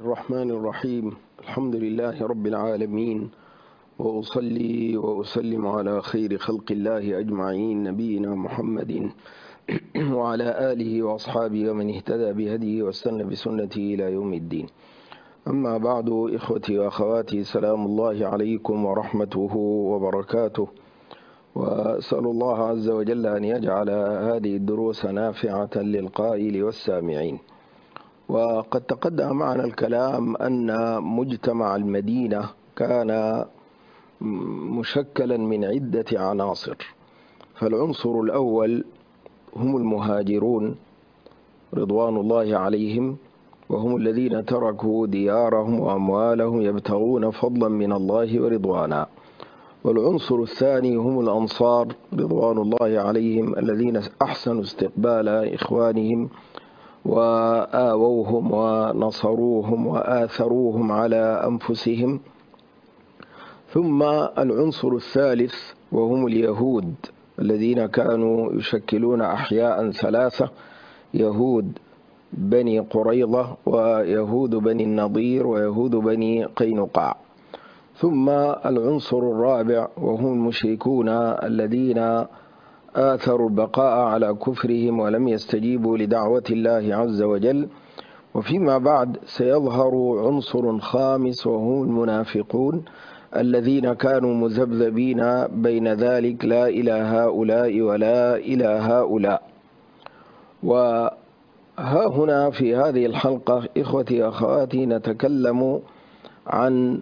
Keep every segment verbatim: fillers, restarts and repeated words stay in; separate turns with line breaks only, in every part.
الرحمن الرحيم. الحمد لله رب العالمين، وأصلي وأسلم على خير خلق الله أجمعين، نبينا محمد وعلى آله وأصحابه ومن اهتدى بهديه واستنى بسنته إلى يوم الدين. أما بعد، إخوتي وأخواتي، سلام الله عليكم ورحمته وبركاته، وأسأل الله عز وجل أن يجعل هذه الدروس نافعة للقائل والسامعين. وقد تقدم معنا الكلام أن مجتمع المدينة كان مشكلا من عدة عناصر. فالعنصر الأول هم المهاجرون رضوان الله عليهم، وهم الذين تركوا ديارهم وأموالهم يبتغون فضلا من الله ورضوانا. والعنصر الثاني هم الأنصار رضوان الله عليهم، الذين أحسنوا استقبال إخوانهم وآووهم ونصروهم وآثروهم على أنفسهم. ثم العنصر الثالث وهم اليهود، الذين كانوا يشكلون أحياء ثلاثة: يهود بني قريظة، ويهود بني النضير، ويهود بني قينقاع. ثم العنصر الرابع وهم المشركون الذين آثروا البقاء على كفرهم ولم يستجيبوا لدعوة الله عز وجل. وفيما بعد سيظهر عنصر خامس وهم المنافقون، الذين كانوا مذبذبين بين ذلك، لا إلى هؤلاء ولا إلى هؤلاء. وها هنا في هذه الحلقة إخوتي أخواتي نتكلم عن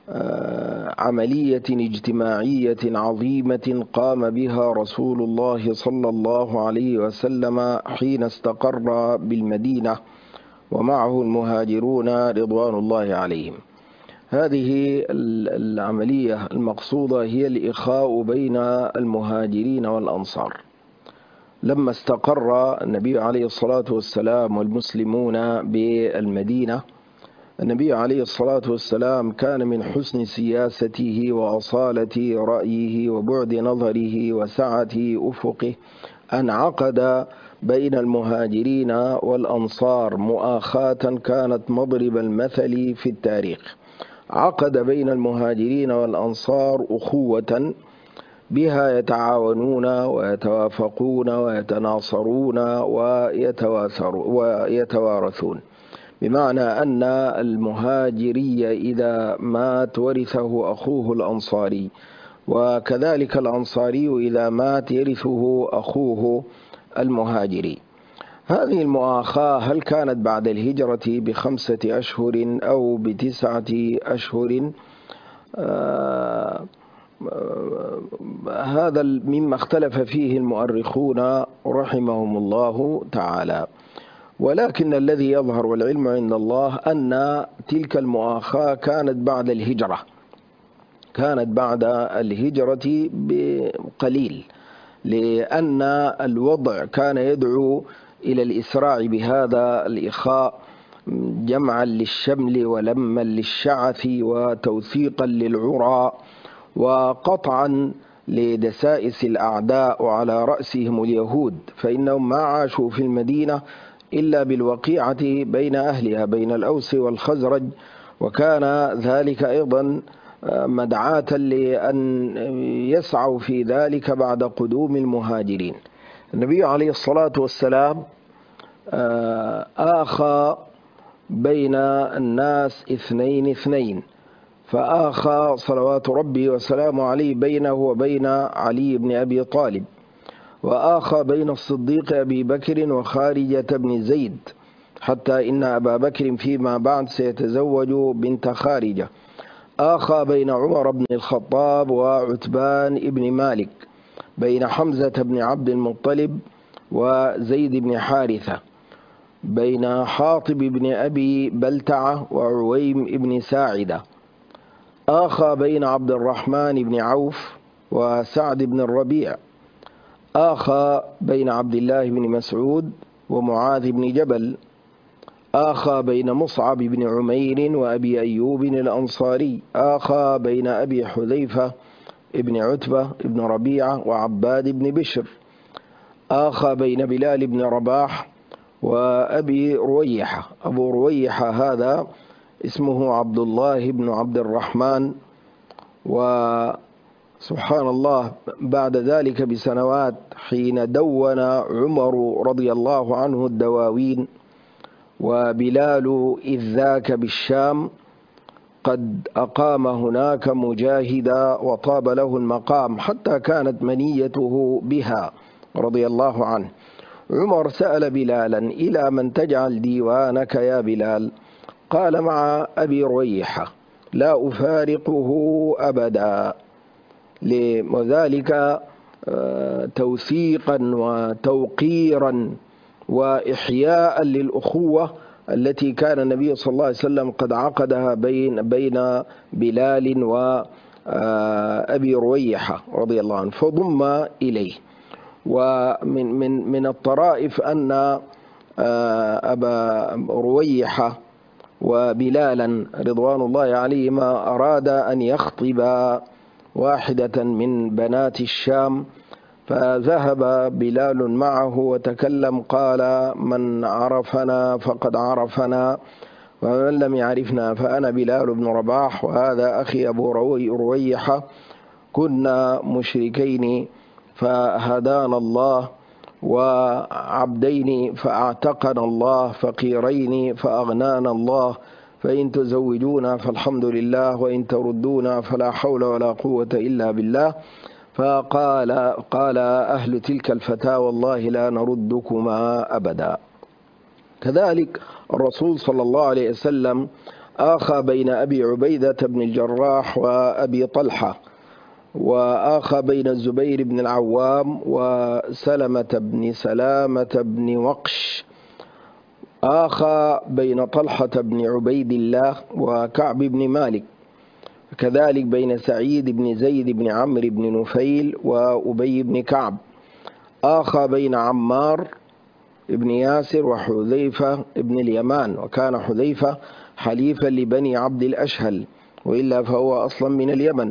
عملية اجتماعية عظيمة قام بها رسول الله صلى الله عليه وسلم حين استقر بالمدينة ومعه المهاجرون رضوان الله عليهم. هذه العملية المقصودة هي الإخاء بين المهاجرين والأنصار. لما استقر النبي عليه الصلاة والسلام والمسلمون بالمدينة، النبي عليه الصلاة والسلام كان من حسن سياسته وأصالة رأيه وبعد نظره وسعة أفقه أن عقد بين المهاجرين والأنصار مؤاخاة كانت مضرب المثل في التاريخ. عقد بين المهاجرين والأنصار أخوة بها يتعاونون ويتوافقون ويتناصرون ويتوارثون، بمعنى أن المهاجري إذا مات ورثه أخوه الأنصاري، وكذلك الأنصاري إذا مات يرثه أخوه المهاجري. هذه المؤاخاة هل كانت بعد الهجرة بخمسة أشهر أو بتسعة أشهر؟ آه هذا مما اختلف فيه المؤرخون رحمهم الله تعالى، ولكن الذي يظهر والعلم عند الله أن تلك المؤاخاة كانت بعد الهجرة، كانت بعد الهجرة بقليل، لأن الوضع كان يدعو إلى الإسراع بهذا الإخاء جمعا للشمل ولما للشعث وتوثيقا للعرى وقطعا لدسائس الأعداء وعلى رأسهم اليهود، فإنهم ما عاشوا في المدينة إلا بالوقيعة بين أهلها بين الأوس والخزرج، وكان ذلك أيضا مدعاة لأن يسعوا في ذلك بعد قدوم المهاجرين. النبي عليه الصلاة والسلام آخى بين الناس اثنين اثنين، فآخى صلوات ربي وسلامه عليه بينه وبين علي بن أبي طالب، وآخى بين الصديق أبي بكر وخارجة بن زيد، حتى إن أبا بكر فيما بعد سيتزوج بنت خارجة. آخى بين عمر بن الخطاب وعتبان بن مالك، بين حمزة بن عبد المطلب وزيد بن حارثة، بين حاطب بن أبي بلتعة وعويم بن ساعدة. آخى بين عبد الرحمن بن عوف وسعد بن الربيع. آخى بين عبد الله بن مسعود ومعاذ بن جبل. آخى بين مصعب بن عمير وأبي أيوب الأنصاري. آخى بين أبي حذيفة ابن عتبة ابن ربيعة وعباد بن بشر. آخى بين بلال بن رباح وأبي رويحة. أبو رويحة هذا اسمه عبد الله بن عبد الرحمن. وسبحان الله بعد ذلك بسنوات حين دون عمر رضي الله عنه الدواوين وبلال إذ ذاك بالشام قد أقام هناك مجاهدا وطاب له المقام حتى كانت منيته بها رضي الله عنه. عمر سأل بلالا: إلى من تجعل ديوانك يا بلال؟ قال: مع أبي رويحة لا أفارقه أبدا، وذلك توثيقا وتوقيرا وإحياء للأخوة التي كان النبي صلى الله عليه وسلم قد عقدها بين بين بلال وأبي رويحة رضي الله عنه، فضم إليه. ومن من من الطرائف أن أبا رويحة وبلالا رضوان الله عليهما أراد أن يخطب واحدة من بنات الشام، فذهب بلال معه وتكلم قال: من عرفنا فقد عرفنا، ومن لم يعرفنا فأنا بلال بن رباح وهذا أخي أبو رويحة، كنا مشركين فهدانا الله، وعبدين فأعتقنا الله، فقيرين فأغنانا الله، فإن تزوجونا فالحمد لله، وإن تردونا فلا حول ولا قوة إلا بالله. فقال قال أهل تلك الفتاة: والله لا نردكما أبدا. كذلك الرسول صلى الله عليه وسلم آخى بين أبي عبيدة بن الجراح وأبي طلحة، وآخى بين الزبير بن العوام وسلمة بن سلامة بن وقش، آخى بين طلحة بن عبيد الله وكعب بن مالك، كذلك بين سعيد بن زيد بن عمرو بن نفيل وأبي بن كعب، آخى بين عمار بن ياسر وحذيفة بن اليمان، وكان حذيفة حليفا لبني عبد الأشهل وإلا فهو أصلا من اليمن.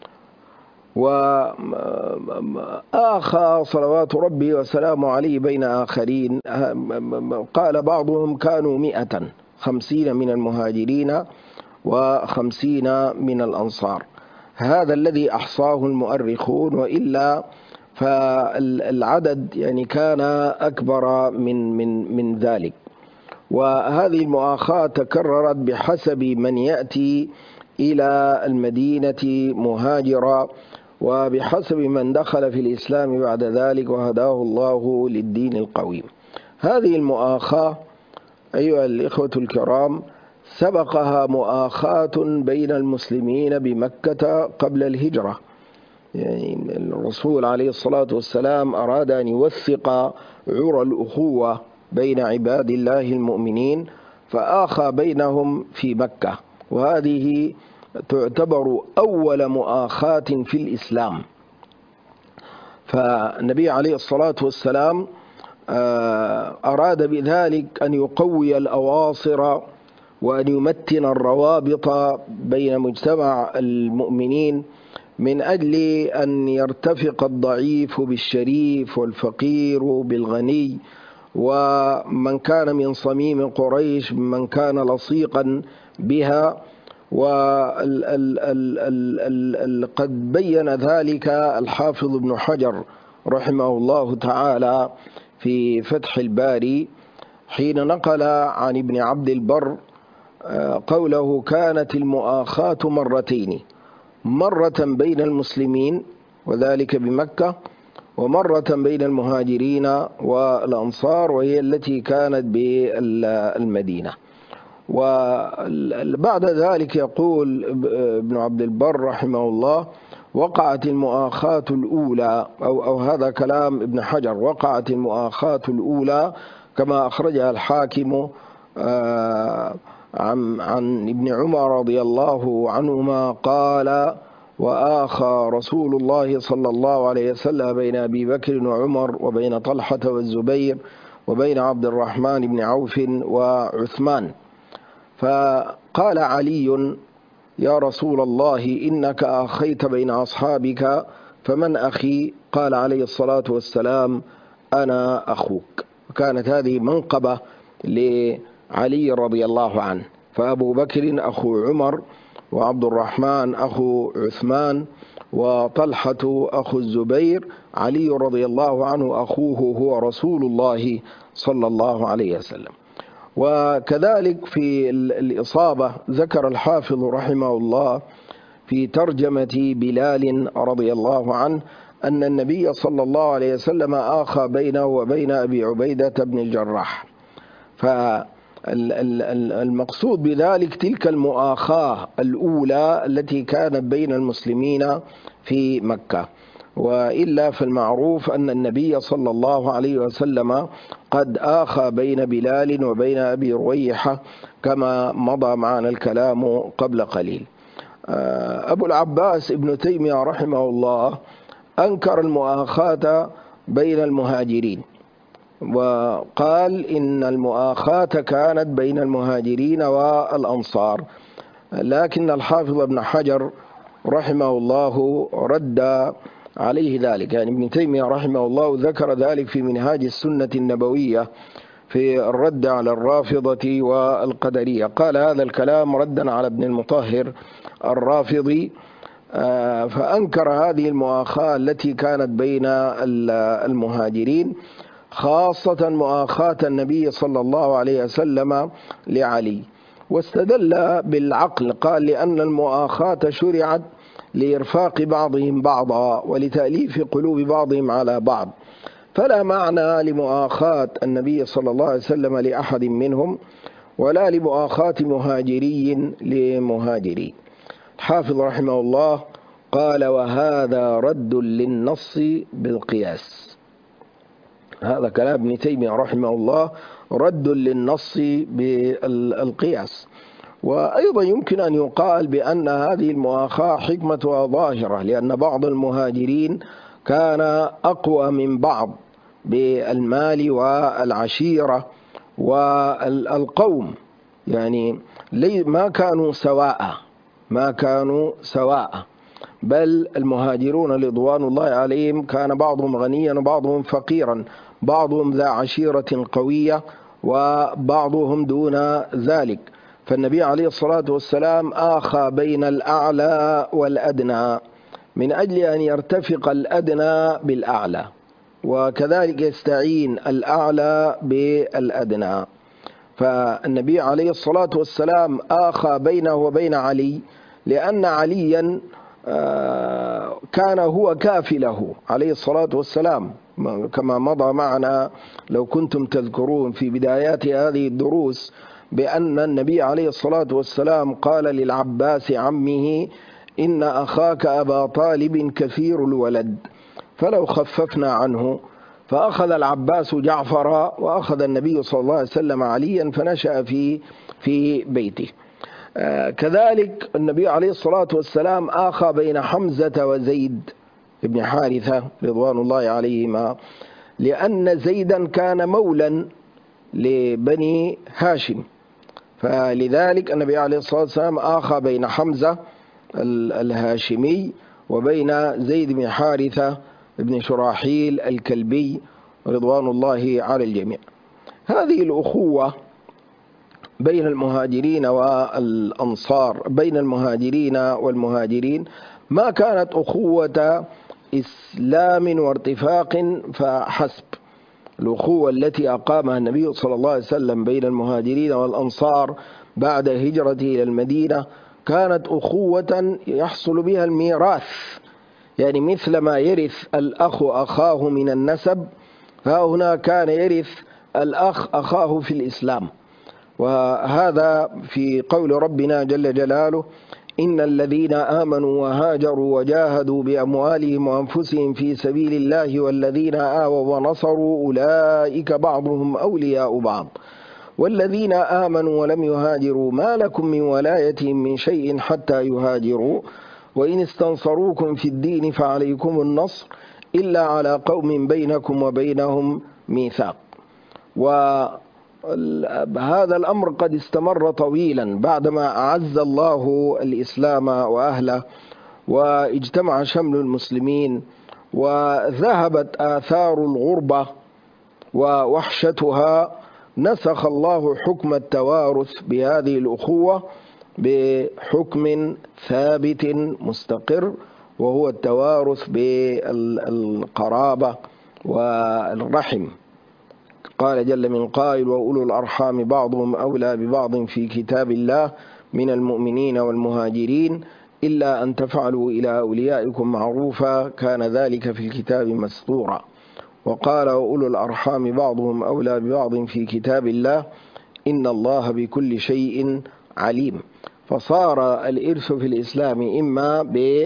وآخى صلوات ربي وسلامه عليه بين آخرين، قال بعضهم كانوا مئة، خمسين من المهاجرين وخمسين من الأنصار، هذا الذي أحصاه المؤرخون، وإلا فالعدد يعني كان أكبر من من من ذلك. وهذه المؤاخاة تكررت بحسب من يأتي إلى المدينة مهاجرا، وبحسب من دخل في الإسلام بعد ذلك وهداه الله للدين القويم. هذه المؤاخاة أيها الإخوة الكرام سبقها مؤاخاة بين المسلمين بمكة قبل الهجرة، يعني الرسول عليه الصلاة والسلام أراد أن يوثق عرى الأخوة بين عباد الله المؤمنين، فآخى بينهم في مكة، وهذه تعتبر أول مؤاخاة في الإسلام. فالنبي عليه الصلاة والسلام أراد بذلك أن يقوي الأواصر وأن يمتن الروابط بين مجتمع المؤمنين من أجل أن يرتفق الضعيف بالشريف والفقير بالغني، ومن كان من صميم قريش من كان لصيقا بها. وقد بين ذلك الحافظ ابن حجر رحمه الله تعالى في فتح الباري حين نقل عن ابن عبد البر قوله: كانت المؤاخاة مرتين، مرة بين المسلمين وذلك بمكة، ومرة بين المهاجرين والأنصار وهي التي كانت بالمدينة. وبعد ذلك يقول ابن عبد البر رحمه الله: وقعت المؤاخاة الأولى، أو, أو هذا كلام ابن حجر، وقعت المؤاخاة الأولى كما أخرجها الحاكم عن, عن ابن عمر رضي الله عنهما قال: وآخى رسول الله صلى الله عليه وسلم بين أبي بكر وعمر وبين طلحة والزبير وبين عبد الرحمن بن عوف وعثمان. فقال علي: يا رسول الله إنك آخيت بين أصحابك، فمن أخي؟ قال عليه الصلاة والسلام: أنا أخوك. وكانت هذه منقبة لعلي رضي الله عنه، فأبو بكر أخو عمر، وعبد الرحمن أخو عثمان، وطلحة أخو الزبير، علي رضي الله عنه أخوه هو رسول الله صلى الله عليه وسلم. وكذلك في الإصابة ذكر الحافظ رحمه الله في ترجمة بلال رضي الله عنه أن النبي صلى الله عليه وسلم آخى بينه وبين أبي عبيدة بن الجراح. فالمقصود بذلك تلك المؤاخاة الأولى التي كانت بين المسلمين في مكة، وإلا فالمعروف أن النبي صلى الله عليه وسلم قد آخى بين بلال وبين أبي رويحة كما مضى معنا الكلام قبل قليل. أبو العباس ابن تيمية رحمه الله أنكر المؤاخاة بين المهاجرين، وقال إن المؤاخاة كانت بين المهاجرين والأنصار، لكن الحافظ ابن حجر رحمه الله رد عليه ذلك. يعني ابن تيمية رحمه الله ذكر ذلك في منهاج السنة النبوية في الرد على الرافضة والقدرية، قال هذا الكلام ردا على ابن المطهر الرافضي، فأنكر هذه المؤاخاة التي كانت بين المهاجرين، خاصة مؤاخاة النبي صلى الله عليه وسلم لعلي، واستدل بالعقل، قال لأن المؤاخاة شرعت لإرفاق بعضهم بعضا ولتأليف قلوب بعضهم على بعض، فلا معنى لمؤاخاة النبي صلى الله عليه وسلم لأحد منهم ولا لمؤاخاة مهاجري لمهاجري. الحافظ رحمه الله قال وهذا رد للنص بالقياس. هذا كلام ابن تيمية رحمه الله رد للنص بالقياس. وأيضا يمكن أن يقال بأن هذه المؤاخاة حكمتها ظاهرة، لأن بعض المهاجرين كان أقوى من بعض بالمال والعشيرة والقوم، يعني ما كانوا سواء ما كانوا سواء بل المهاجرون رضوان الله عليهم كان بعضهم غنيا وبعضهم فقيرا، بعضهم ذا عشيرة قوية وبعضهم دون ذلك. فالنبي عليه الصلاة والسلام آخى بين الأعلى والأدنى من أجل أن يرتفق الأدنى بالأعلى، وكذلك يستعين الأعلى بالأدنى. فالنبي عليه الصلاة والسلام آخى بينه وبين علي لأن عليا كان هو كافله عليه الصلاة والسلام، كما مضى معنا لو كنتم تذكرون في بدايات هذه الدروس بأن النبي عليه الصلاة والسلام قال للعباس عمه إن أخاك أبا طالب كثير الولد فلو خففنا عنه، فأخذ العباس جعفر وأخذ النبي صلى الله عليه وسلم عليا فنشأ في في بيته. آه كذلك النبي عليه الصلاة والسلام آخى بين حمزة وزيد بن حارثة رضوان الله عليهما، لأن زيدا كان مولا لبني هاشم، فلذلك النبي عليه الصلاة والسلام آخى بين حمزة الهاشمي وبين زيد بن حارثة بن شراحيل الكلبي رضوان الله على الجميع. هذه الأخوة بين المهاجرين والأنصار بين المهاجرين والمهاجرين ما كانت أخوة إسلام وارتفاق فحسب. الأخوة التي أقامها النبي صلى الله عليه وسلم بين المهاجرين والأنصار بعد هجرته إلى المدينة كانت أخوة يحصل بها الميراث، يعني مثل ما يرث الأخ أخاه من النسب، فهنا كان يرث الأخ أخاه في الإسلام. وهذا في قول ربنا جل جلاله إن الذين آمنوا وهاجروا وجاهدوا بأموالهم وأنفسهم في سبيل الله والذين آووا ونصروا أولئك بعضهم أولياء بعض والذين آمنوا ولم يهاجروا ما لكم من ولايتهم من شيء حتى يهاجروا وإن استنصروكم في الدين فعليكم النصر إلا على قوم بينكم وبينهم ميثاق. وهذا الأمر قد استمر طويلا بعدما أعز الله الإسلام وأهله واجتمع شمل المسلمين وذهبت آثار الغربة ووحشتها نسخ الله حكم التوارث بهذه الأخوة بحكم ثابت مستقر، وهو التوارث بالقرابة والرحم. قال جل من قائل: وأولو الأرحام بعضهم أولى ببعض في كتاب الله من المؤمنين والمهاجرين إلا أن تفعلوا إلى أوليائكم معروفا كان ذلك في الكتاب مسطورا. وقال: وأولو الأرحام بعضهم أولى ببعض في كتاب الله إن الله بكل شيء عليم. فصار الإرث في الإسلام إما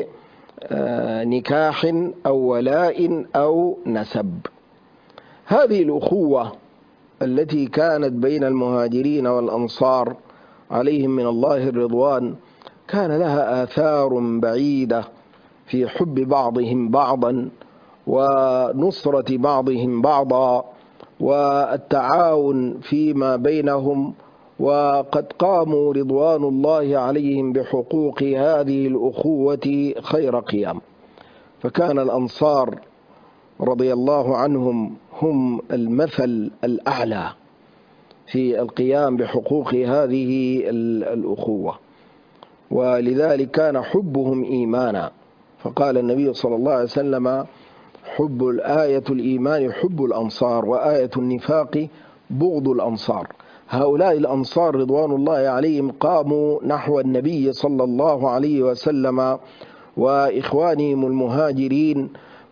بنكاح أو ولاء أو نسب. هذه الأخوة التي كانت بين المهاجرين والأنصار عليهم من الله الرضوان كان لها آثار بعيدة في حب بعضهم بعضا ونصرة بعضهم بعضا والتعاون فيما بينهم، وقد قاموا رضوان الله عليهم بحقوق هذه الأخوة خير قيام. فكان الأنصار رضي الله عنهم هم المثل الأعلى في القيام بحقوق هذه الأخوة، ولذلك كان حبهم إيمانا. فقال النبي صلى الله عليه وسلم: حب الآية الإيمان حب الأنصار، وآية النفاق بغض الأنصار. هؤلاء الأنصار رضوان الله عليهم قاموا نحو النبي صلى الله عليه وسلم وإخوانهم المهاجرين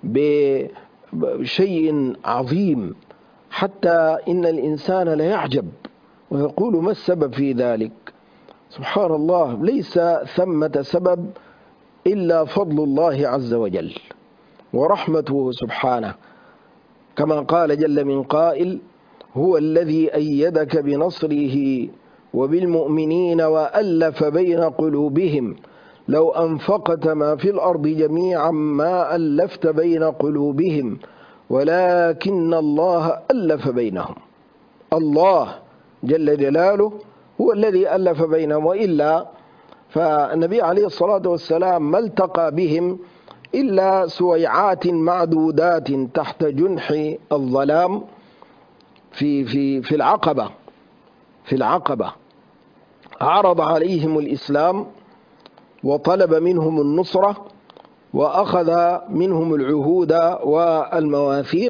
بشيء عظيم، حتى إن الإنسان لا يعجب ويقول: ما السبب في ذلك؟ سبحان الله، ليس ثمة سبب إلا فضل الله عز وجل ورحمته سبحانه، كما قال جل من قائل: هو الذي أيدك بنصره وبالمؤمنين وألف بين قلوبهم لو أنفقت ما في الأرض جميعا ما ألفت بين قلوبهم ولكن الله ألف بينهم. الله جل جلاله هو الذي ألف بينهم، وإلا فالنبي عليه الصلاة والسلام ما التقى بهم إلا سويعات معدودات تحت جنح الظلام في في في العقبة في العقبة عرض عليهم الإسلام وطلب منهم النصرة وأخذ منهم العهود والمواثيق،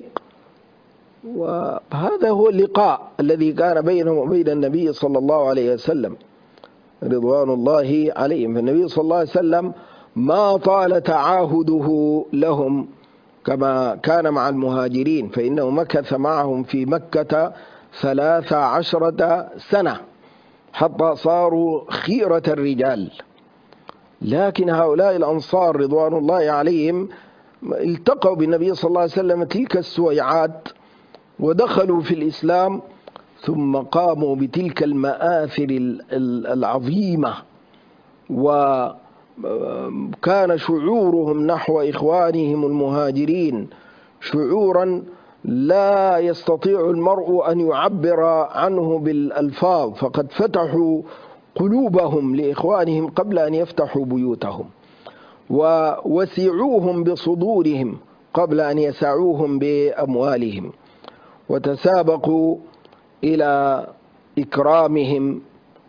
وهذا هو اللقاء الذي كان بينهم وبين النبي صلى الله عليه وسلم رضوان الله عليهم. فالنبي صلى الله عليه وسلم ما طال تعاهده لهم كما كان مع المهاجرين، فإنه مكث معهم في مكة ثلاث عشرة سنة حتى صاروا خيرة الرجال. لكن هؤلاء الأنصار رضوان الله عليهم التقوا بالنبي صلى الله عليه وسلم تلك السويعات ودخلوا في الإسلام، ثم قاموا بتلك المآثر العظيمة، وكان شعورهم نحو إخوانهم المهاجرين شعورا لا يستطيع المرء أن يعبر عنه بالألفاظ، فقد فتحوا قلوبهم لإخوانهم قبل أن يفتحوا بيوتهم، ووسعوهم بصدورهم قبل أن يسعوهم بأموالهم، وتسابقوا إلى إكرامهم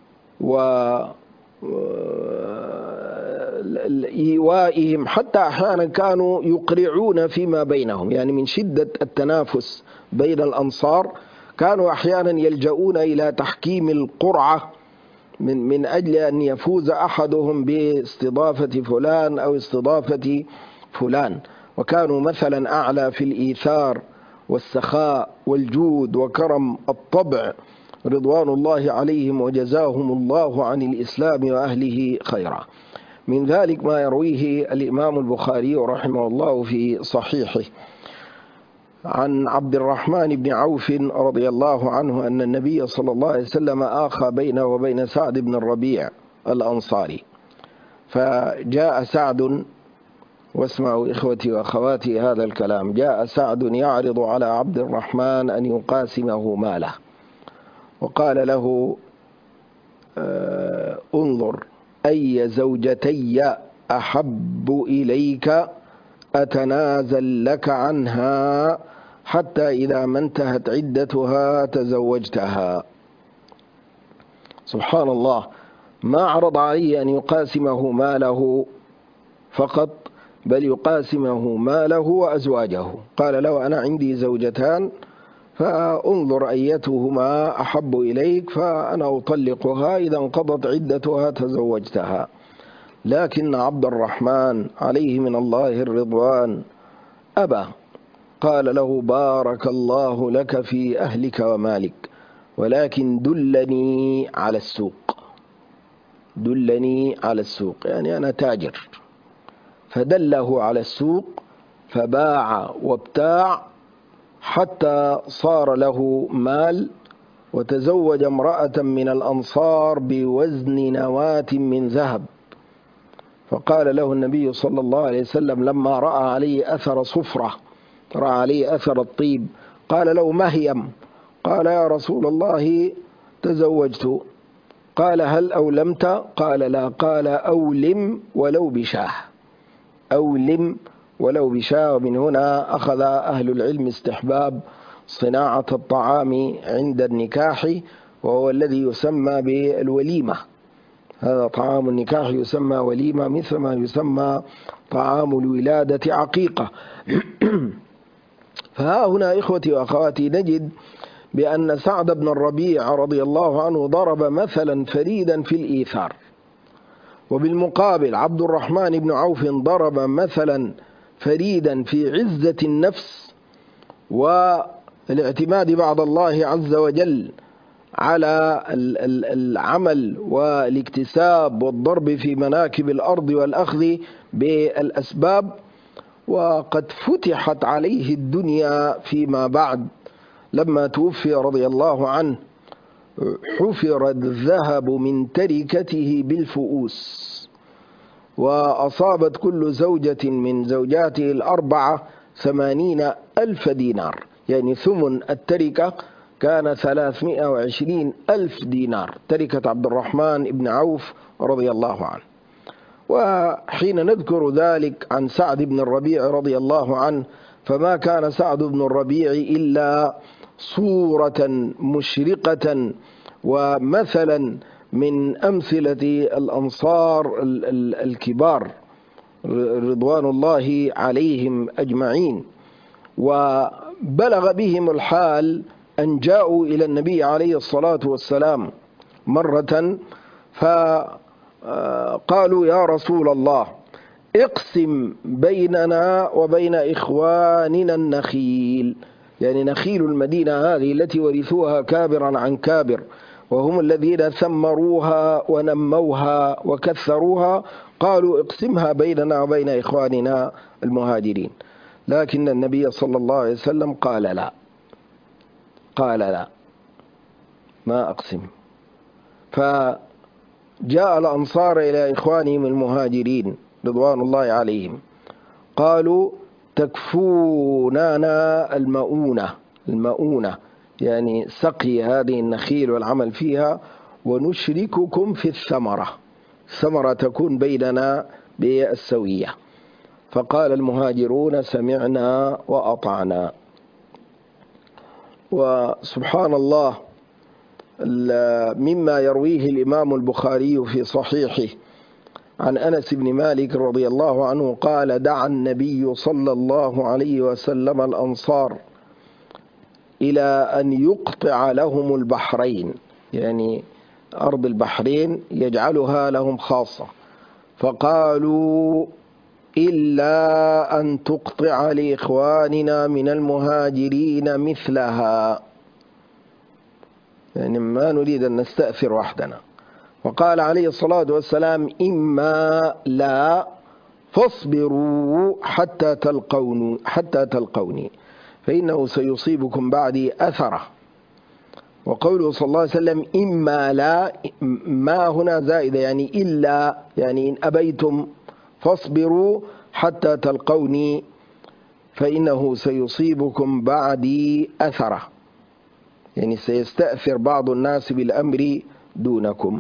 وإيوائهم، حتى أحيانا كانوا يقرعون فيما بينهم، يعني من شدة التنافس بين الأنصار كانوا أحيانا يلجؤون إلى تحكيم القرعة من من أجل أن يفوز أحدهم باستضافة فلان أو استضافة فلان، وكانوا مثلا أعلى في الإيثار والسخاء والجود وكرم الطبع رضوان الله عليهم، وجزاهم الله عن الإسلام وأهله خيرا. من ذلك ما يرويه الإمام البخاري رحمه الله في صحيحه عن عبد الرحمن بن عوف رضي الله عنه أن النبي صلى الله عليه وسلم آخى بينه وبين سعد بن الربيع الأنصاري، فجاء سعد، واسمعوا إخوتي وأخواتي هذا الكلام، جاء سعد يعرض على عبد الرحمن أن يقاسمه ماله، وقال له: انظر أي زوجتي أحب إليك أتنازل لك عنها حتى إذا ما انتهت عدتها تزوجتها. سبحان الله، ما عرض عليه أن يقاسمه ماله فقط، بل يقاسمه ماله وأزواجه. قال له أنا عندي زوجتان فانظر أيتهما أحب إليك فأنا أطلقها، إذا انقضت عدتها تزوجتها. لكن عبد الرحمن عليه من الله الرضوان أبى، قال له بارك الله لك في أهلك ومالك، ولكن دلني على السوق، دلني على السوق، يعني أنا تاجر. فدله على السوق فباع وابتاع حتى صار له مال، وتزوج امرأة من الأنصار بوزن نواة من ذهب. فقال له النبي صلى الله عليه وسلم لما رأى عليه أثر صفرة، رأى عليه أثر الطيب، قال له مهيم، قال يا رسول الله تزوجت. قال هل أولمت؟ قال لا. قال أولم ولو بشاه، أولم ولو بشاه. ومن هنا أخذ أهل العلم استحباب صناعة الطعام عند النكاح، وهو الذي يسمى بالوليمة. هذا طعام النكاح يسمى وليمة، مثل ما يسمى طعام الولادة عقيقة. فها هنا إخوتي وأخواتي نجد بأن سعد بن الربيع رضي الله عنه ضرب مثلا فريدا في الإيثار، وبالمقابل عبد الرحمن بن عوف ضرب مثلا فريدا في عزة النفس والاعتماد بعد الله عز وجل على العمل والاكتساب والضرب في مناكب الأرض والأخذ بالأسباب. وقد فتحت عليه الدنيا فيما بعد لما توفي رضي الله عنه، حفر الذهب من تركته بالفؤوس، وأصابت كل زوجة من زوجاته الأربعة ثمانين ألف دينار، يعني ثمن التركة كان ثلاثمائة وعشرين ألف دينار، تركة عبد الرحمن بن عوف رضي الله عنه. وحين نذكر ذلك عن سعد بن الربيع رضي الله عنه، فما كان سعد بن الربيع إلا صورة مشرقة ومثلا من أمثلة الأنصار الكبار رضوان الله عليهم أجمعين. وبلغ بهم الحال أن جاءوا إلى النبي عليه الصلاة والسلام مرة فقالوا يا رسول الله اقسم بيننا وبين إخواننا النخيل، يعني نخيل المدينة هذه التي ورثوها كابرا عن كابر، وهم الذين ثمروها ونموها وكثروها، قالوا اقسمها بيننا وبين إخواننا المهاجرين. لكن النبي صلى الله عليه وسلم قال لا، قال لا ما أقسم. فجاء الأنصار إلى إخوانهم المهاجرين رضوان الله عليهم، قالوا تكفوننا المؤونة، المؤونة يعني سقي هذه النخيل والعمل فيها، ونشرككم في الثمرة، الثمرة تكون بيننا بالسوية. فقال المهاجرون سمعنا وأطعنا. وسبحان الله، مما يرويه الإمام البخاري في صحيحه عن أنس بن مالك رضي الله عنه قال دعا النبي صلى الله عليه وسلم الأنصار إلى أن يقطع لهم البحرين، يعني أرض البحرين يجعلها لهم خاصة، فقالوا إلا أن تقطع لإخواننا من المهاجرين مثلها، يعني ما نريد أن نستأثر وحدنا. وقال عليه الصلاة والسلام إما لا فاصبروا حتى تلقوني حتى تلقوني فإنه سيصيبكم بعدي أثرة. وقوله صلى الله عليه وسلم إما لا، ما هنا زائدة، يعني إلا، يعني إن أبيتم فاصبروا حتى تلقوني فإنه سيصيبكم بعدي أثرة، يعني سيستأثر بعض الناس بالأمر دونكم.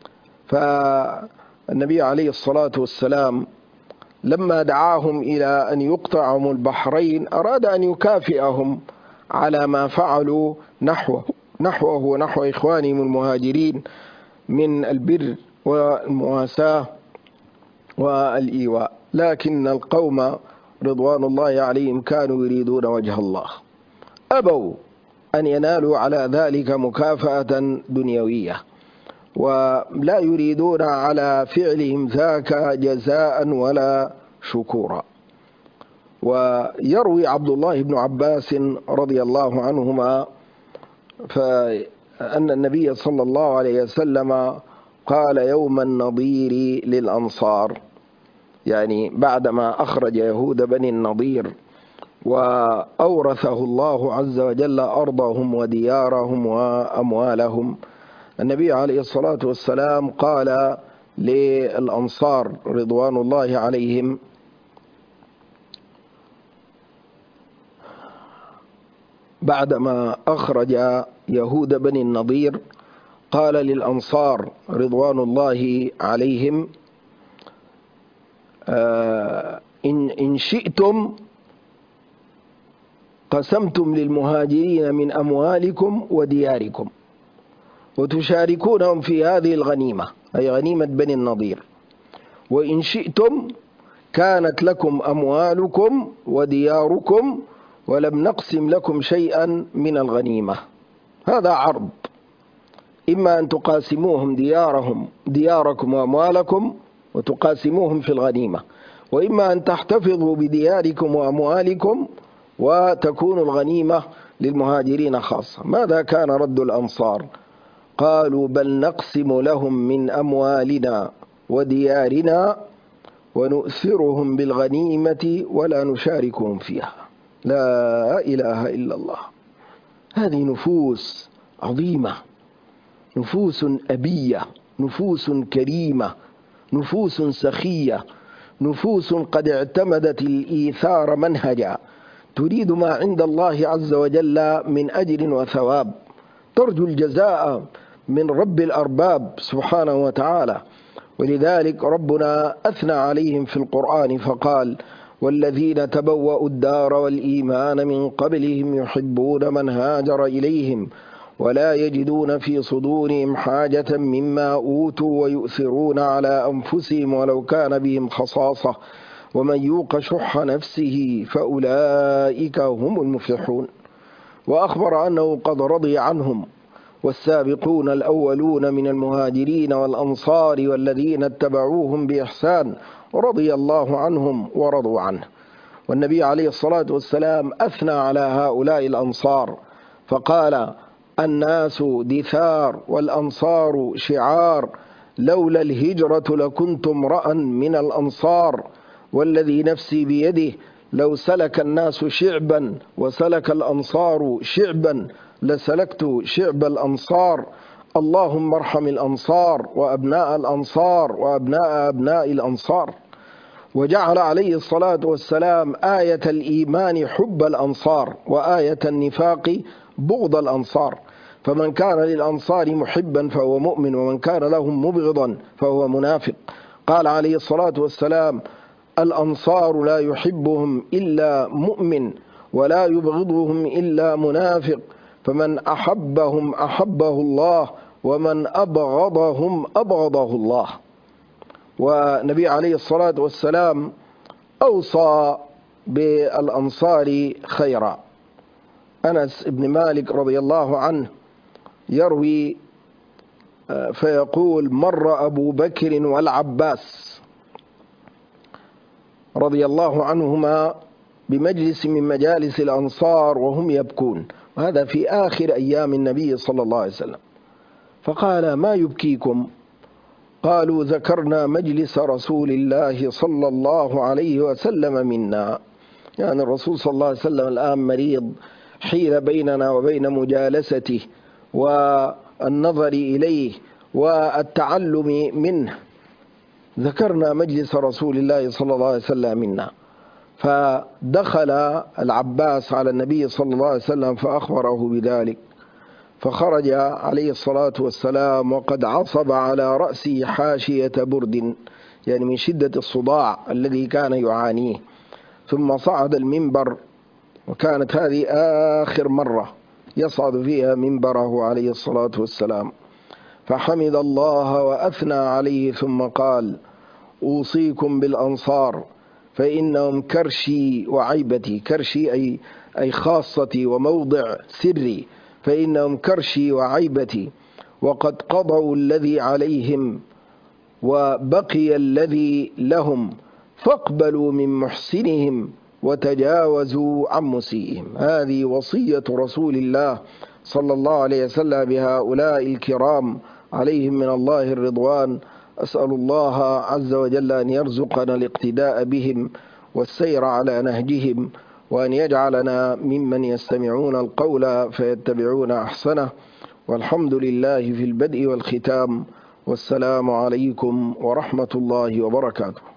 فالنبي عليه الصلاة والسلام لما دعاهم إلى أن يقطعهم البحرين أراد أن يكافئهم على ما فعلوا نحوه نحوه ونحو إخوانهم المهاجرين من البر والمواساة والإيواء، لكن القوم رضوان الله عليهم كانوا يريدون وجه الله، أبوا أن ينالوا على ذلك مكافأة دنيوية، ولا يريدون على فعلهم ذاك جزاء ولا شكورا. ويروي عبد الله بن عباس رضي الله عنهما فأن النبي صلى الله عليه وسلم قال يوم النضير للأنصار، يعني بعدما أخرج يهود بني النضير وأورثه الله عز وجل أرضهم وديارهم وأموالهم، النبي عليه الصلاة والسلام قال للأنصار رضوان الله عليهم: بعدما أخرج يهود بني النضير قال للأنصار رضوان الله عليهم: آه إن, إن شئتم قسمتم للمهاجرين من أموالكم ودياركم وتشاركونهم في هذه الغنيمة، أي غنيمة بني النضير، وإن شئتم كانت لكم أموالكم ودياركم ولم نقسم لكم شيئا من الغنيمة. هذا عرض، إما أن تقاسموهم ديارهم دياركم وأموالكم وتقاسموهم في الغنيمة، وإما أن تحتفظوا بدياركم وأموالكم وتكون الغنيمة للمهاجرين خاصة. ماذا كان رد الأنصار؟ قالوا: بل نقسم لهم من أموالنا وديارنا ونؤثرهم بالغنيمة ولا نشاركهم فيها. لا إله إلا الله. هذه نفوس عظيمة، نفوس أبية، نفوس كريمة، نفوس سخية، نفوس قد اعتمدت الإيثار منهجا، تريد ما عند الله عز وجل من أجر وثواب، ترجو الجزاء من رب الأرباب سبحانه وتعالى. ولذلك ربنا أثنى عليهم في القرآن فقال: والذين تبوأوا الدار والإيمان من قبلهم يحبون من هاجر إليهم ولا يجدون في صدورهم حاجة مما أوتوا ويؤثرون على أنفسهم ولو كان بهم خصاصة ومن يوق شح نفسه فأولئك هم المفلحون. وأخبر أنه قد رضي عنهم والسابقون الأولون من المهاجرين والأنصار والذين اتبعوهم بإحسان رضي الله عنهم ورضوا عنه. والنبي عليه الصلاة والسلام أثنى على هؤلاء الأنصار فقال: الناس دثار والأنصار شعار، لولا الهجرة لكنت امرأ من الأنصار، والذي نفسي بيده لو سلك الناس شعبا وسلك الأنصار شعبا لسلكت شعب الأنصار، اللهم ارحم الأنصار وأبناء الأنصار وأبناء أبناء الأنصار. وجعل عليه الصلاة والسلام آية الإيمان حب الأنصار وآية النفاق بغض الأنصار، فمن كان للأنصار محبا فهو مؤمن ومن كان لهم مبغضا فهو منافق. قال عليه الصلاة والسلام: الأنصار لا يحبهم إلا مؤمن ولا يبغضهم إلا منافق، فمن أحبهم أحبه الله ومن أبغضهم أبغضه الله. ونبي عليه الصلاة والسلام أوصى بالأنصار خيرا. أنس بن مالك رضي الله عنه يروي فيقول: مر أبو بكر والعباس رضي الله عنهما بمجلس من مجالس الأنصار وهم يبكون، وهذا في آخر أيام النبي صلى الله عليه وسلم، فقال: ما يبكيكم؟ قالوا: ذكرنا مجلس رسول الله صلى الله عليه وسلم منا، يعني الرسول صلى الله عليه وسلم الآن مريض، حيل بيننا وبين مجالسته والنظر إليه والتعلم منه، ذكرنا مجلس رسول الله صلى الله عليه وسلم منا. فدخل العباس على النبي صلى الله عليه وسلم فأخبره بذلك، فخرج عليه الصلاة والسلام وقد عصب على رأسه حاشية برد، يعني من شدة الصداع الذي كان يعانيه، ثم صعد المنبر وكانت هذه آخر مرة يصعد فيها منبره عليه الصلاة والسلام، فحمد الله وأثنى عليه ثم قال: أوصيكم بالأنصار فإنهم كرشي وعيبتي. كرشي أي, أي خاصتي وموضع سري، فإنهم كرشي وعيبتي، وقد قضوا الذي عليهم وبقي الذي لهم، فاقبلوا من محسنهم وتجاوزوا عن مسيئهم. هذه وصية رسول الله صلى الله عليه وسلم بهؤلاء الكرام عليهم من الله الرضوان. أسأل الله عز وجل أن يرزقنا الاقتداء بهم والسير على نهجهم، وأن يجعلنا ممن يستمعون القول فيتبعون أحسنه. والحمد لله في البدء والختام، والسلام عليكم ورحمة الله وبركاته.